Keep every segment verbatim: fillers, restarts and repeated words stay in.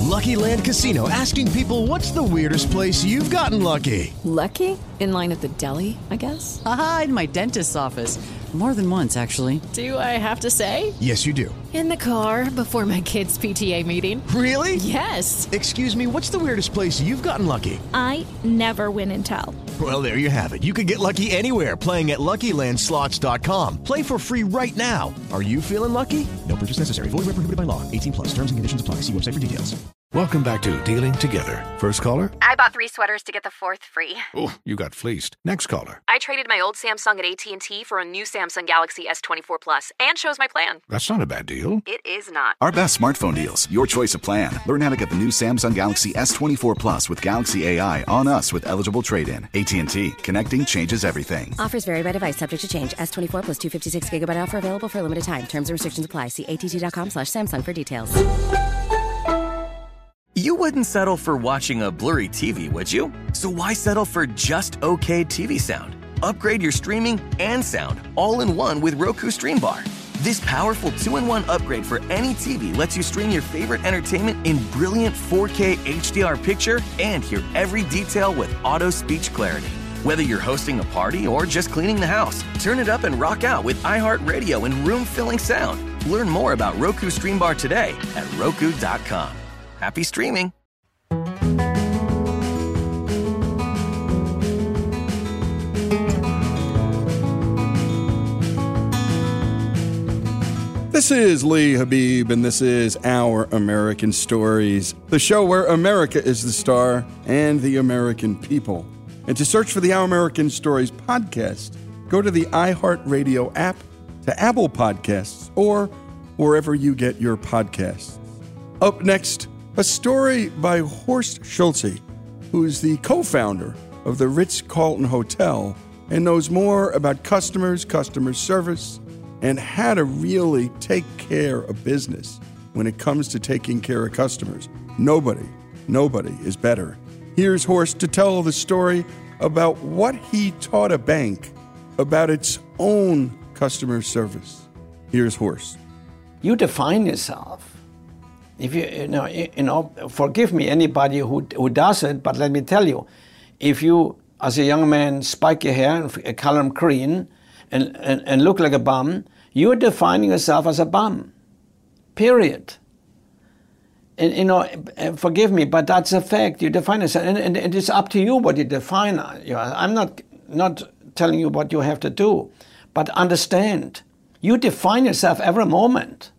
Lucky Land Casino, asking people, what's the weirdest place you've gotten lucky? Lucky? In line at the deli, I guess? Aha, in my dentist's office. More than once, actually. Do I have to say? Yes, you do. In the car before my kids' P T A meeting. Really? Yes. Excuse me, what's the weirdest place you've gotten lucky? I never win and tell. Well, there you have it. You can get lucky anywhere, playing at Lucky Land Slots dot com. Play for free right now. Are you feeling lucky? No purchase necessary. Void where prohibited by law. eighteen plus. Terms and conditions apply. See website for details. Welcome back to Dealing Together. First caller? I bought three sweaters to get the fourth free. Oh, you got fleeced. Next caller? I traded my old Samsung at A T and T for a new Samsung Galaxy S twenty-four Plus and chose my plan. That's not a bad deal. It is not. Our best smartphone deals. Your choice of plan. Learn how to get the new Samsung Galaxy S twenty-four Plus with Galaxy A I on us with eligible trade-in. A T and T. Connecting changes everything. Offers vary by device. Subject to change. S twenty-four plus two fifty-six gigabyte offer available for a limited time. Terms and restrictions apply. See att.com slash Samsung for details. You wouldn't settle for watching a blurry T V, would you? So why settle for just okay T V sound? Upgrade your streaming and sound all in one with Roku Stream Bar. This powerful two in one upgrade for any T V lets you stream your favorite entertainment in brilliant four K H D R picture and hear every detail with auto speech clarity. Whether you're hosting a party or just cleaning the house, turn it up and rock out with iHeartRadio and room-filling sound. Learn more about Roku Stream Bar today at Roku dot com. Happy streaming. This is Lee Habib, and this is Our American Stories, the show where America is the star and the American people. And to search for the Our American Stories podcast, go to the iHeartRadio app, to Apple Podcasts, or wherever you get your podcasts. Up next, a story by Horst Schulze, who is the co-founder of the Ritz-Carlton Hotel and knows more about customers, customer service, and how to really take care of business when it comes to taking care of customers. Nobody, nobody is better. Here's Horst to tell the story about what he taught a bank about its own customer service. Here's Horst. You define yourself. If you, you know, you know, forgive me, anybody who who does it, but let me tell you, if you, as a young man, spike your hair and color them green and, and, and look like a bum, you're defining yourself as a bum, period. And, you know, forgive me, but that's a fact. You define yourself, and, and it is up to you what you define. You know, I'm not, not telling you what you have to do, but understand, you define yourself every moment.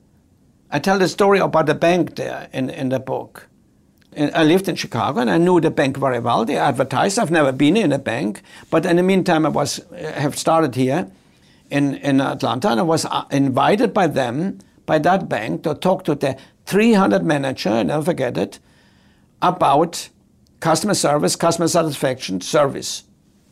I tell the story about the bank there in, in the book. And I lived in Chicago and I knew the bank very well. They advertised. I've never been in a bank, but in the meantime, I was have started here in, in Atlanta, and I was invited by them, by that bank, to talk to the three hundred manager, I never forget it, about customer service, customer satisfaction, service.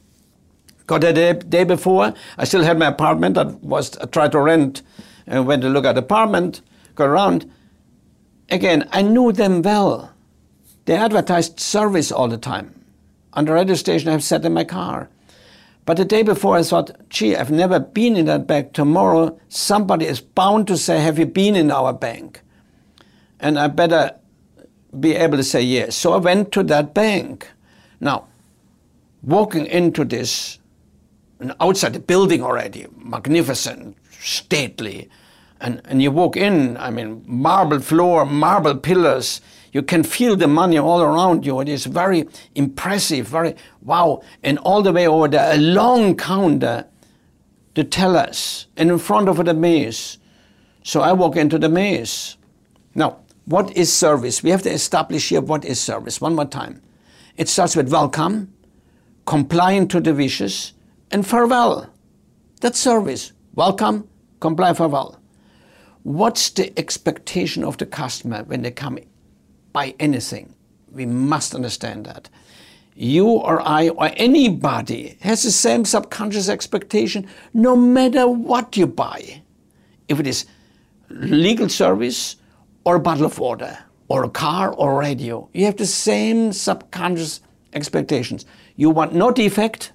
Got the day, day before, I still had my apartment. I was I tried to rent and went to look at the apartment. Go around. Again, I knew them well. They advertised service all the time. On the radio station, I've sat in my car. But the day before, I thought, gee, I've never been in that bank. Tomorrow, somebody is bound to say, have you been in our bank? And I better be able to say yes. So I went to that bank. Now, walking into this, outside the building already, magnificent, stately, And, and you walk in, I mean, marble floor, marble pillars. You can feel the money all around you. It is very impressive, very, wow. And all the way over there, a long counter, the tellers, and in front of the maze. So I walk into the maze. Now, what is service? We have to establish here what is service. One more time. It starts with welcome, complying to the wishes, and farewell. That's service. Welcome, comply, farewell. What's the expectation of the customer when they come buy anything? We must understand that. You or I or anybody has the same subconscious expectation no matter what you buy. If it is legal service or a bottle of water or a car or radio, you have the same subconscious expectations. You want no defect.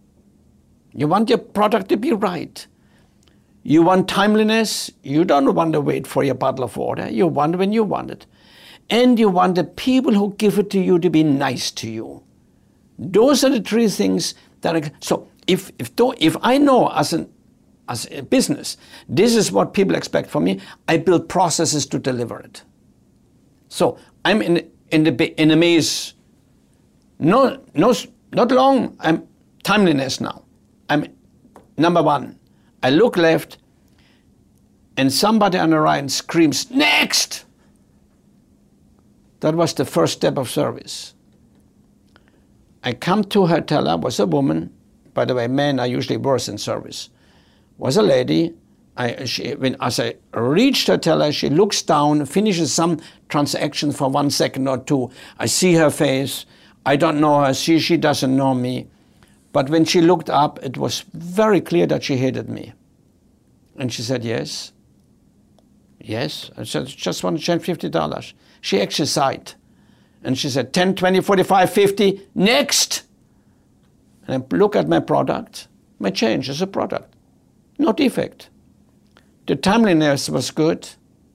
You want your product to be right. You want timeliness. You don't want to wait for your bottle of water. You want when you want it. and you want the people who give it to you to be nice to you. Those are the three things that are, so if if if I know as an as a business, this is what people expect from me, I build processes to deliver it. So I'm in in the in a maze. No, no, not long. I'm timeliness now. I'm number one. I look left, and somebody on the right screams, "Next!" That was the first step of service. I come to her teller, was a woman. By the way, men are usually worse in service. Was a lady. I, she, when, as I reached her teller, she looks down, finishes some transaction for one second or two. I see her face. I don't know her. She, she doesn't know me. But when she looked up, it was very clear that she hated me. And she said, yes. Yes. I said, just want to change fifty dollars. She actually sighed. And she said, ten, twenty, forty-five, fifty, next. And I look at my product. My change is a product. No defect. The timeliness was good,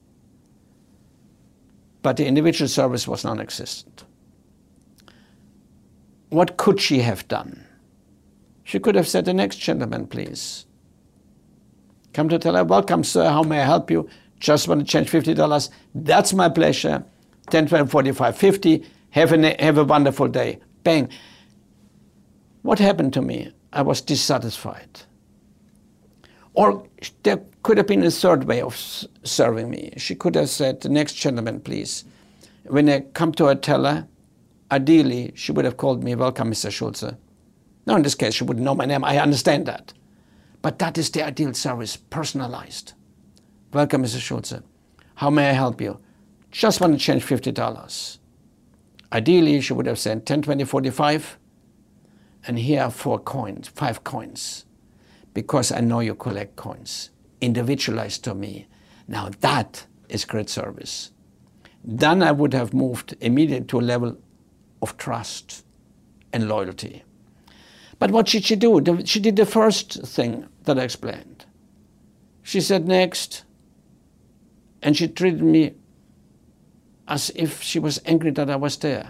but the individual service was non-existent. What could she have done? She could have said, the next gentleman, please. Come to tell her, welcome, sir, how may I help you? Just want to change fifty dollars. That's my pleasure. ten, twenty, forty-five, fifty. Have a, have a wonderful day. Bang. What happened to me? I was dissatisfied. Or there could have been a third way of serving me. She could have said, the next gentleman, please. When I come to her teller, ideally, she would have called me, welcome, Mister Schulze. Now, in this case, she wouldn't know my name. I understand that. But that is the ideal service, personalized. Welcome, Mister Schulze. How may I help you? Just want to change fifty dollars. Ideally, she would have said ten, twenty, forty-five. And here are four coins, five coins. Because I know you collect coins. Individualized to me. Now that is great service. Then I would have moved immediately to a level of trust and loyalty. But what did she do? She did the first thing that I explained. She said next, and she treated me as if she was angry that I was there.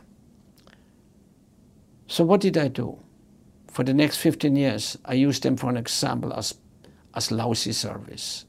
So what did I do? For the next fifteen years, I used them for an example as, as lousy service.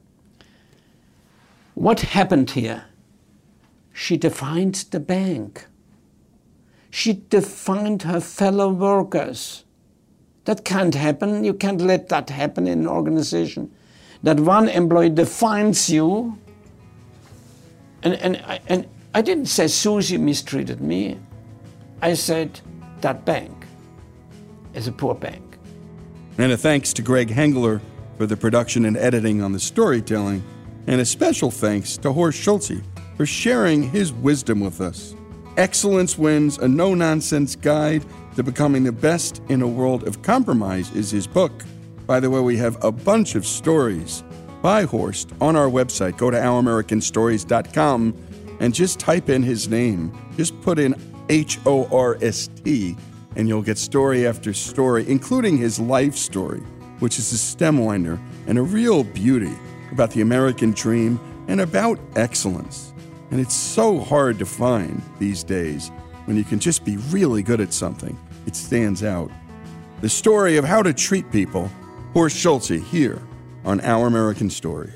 What happened here? She defined the bank. She defined her fellow workers. That can't happen. You can't let that happen in an organization. That one employee defines you. And, and, I, and I didn't say Susie mistreated me. I said that bank is a poor bank. And a thanks to Greg Hengler for the production and editing on the storytelling. And a special thanks to Horst Schulze for sharing his wisdom with us. Excellence Wins, a no-nonsense guide to becoming the best in a world of compromise is his book. By the way, we have a bunch of stories by Horst on our website. Go to our american stories dot com and just type in his name. Just put in H O R S T, and you'll get story after story, including his life story, which is a stem winder and a real beauty about the American dream and about excellence. And it's so hard to find these days when you can just be really good at something. It stands out. The story of how to treat people, Horst Schulze here on Our American Stories.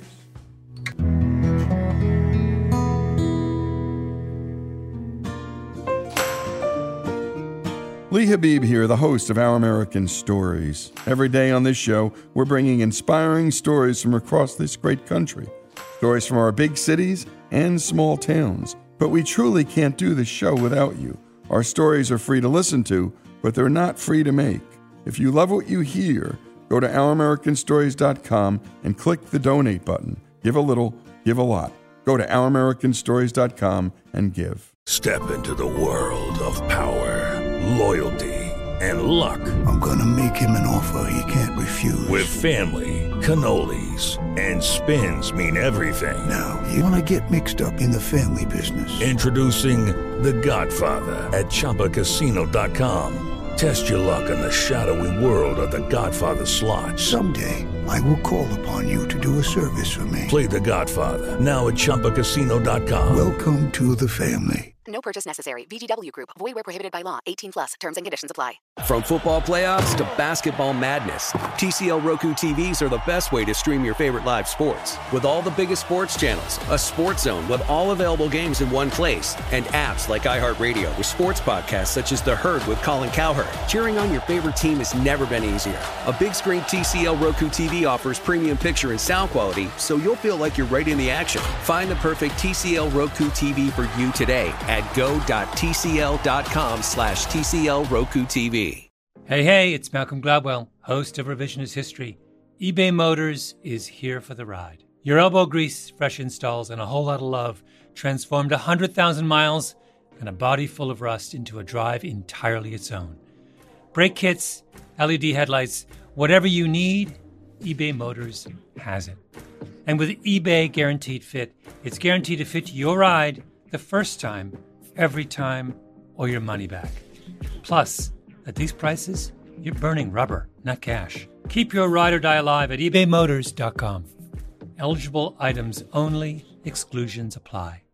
Lee Habib here, the host of Our American Stories. Every day on this show, we're bringing inspiring stories from across this great country. Stories from our big cities and small towns. But we truly can't do this show without you. Our stories are free to listen to, but they're not free to make. If you love what you hear, go to our american stories dot com and click the donate button. Give a little, give a lot. Go to our american stories dot com and give. Step into the world of power, loyalty, and luck. I'm going to make him an offer he can't refuse. With family, cannolis, and spins mean everything. Now, you want to get mixed up in the family business. Introducing The Godfather at Chumba Casino dot com. Test your luck in the shadowy world of The Godfather slot. Someday, I will call upon you to do a service for me. Play The Godfather, now at Chumba Casino dot com. Welcome to the family. No purchase necessary. V G W Group. Void where prohibited by law. eighteen plus. Terms and conditions apply. From football playoffs to basketball madness, T C L Roku T Vs are the best way to stream your favorite live sports. With all the biggest sports channels, a sports zone with all available games in one place, and apps like iHeartRadio with sports podcasts such as The Herd with Colin Cowherd. Cheering on your favorite team has never been easier. A big screen T C L Roku T V offers premium picture and sound quality, so you'll feel like you're right in the action. Find the perfect T C L Roku T V for you today at go.tcl.com slash TCL Roku TV. Hey, hey, it's Malcolm Gladwell, host of Revisionist History. eBay Motors is here for the ride. Your elbow grease, fresh installs, and a whole lot of love transformed one hundred thousand miles and a body full of rust into a drive entirely its own. Brake kits, L E D headlights, whatever you need, eBay Motors has it. And with eBay Guaranteed Fit, it's guaranteed to fit your ride the first time, every time, or your money back. Plus, at these prices, you're burning rubber, not cash. Keep your ride or die alive at ebay motors dot com. Eligible items only. Exclusions apply.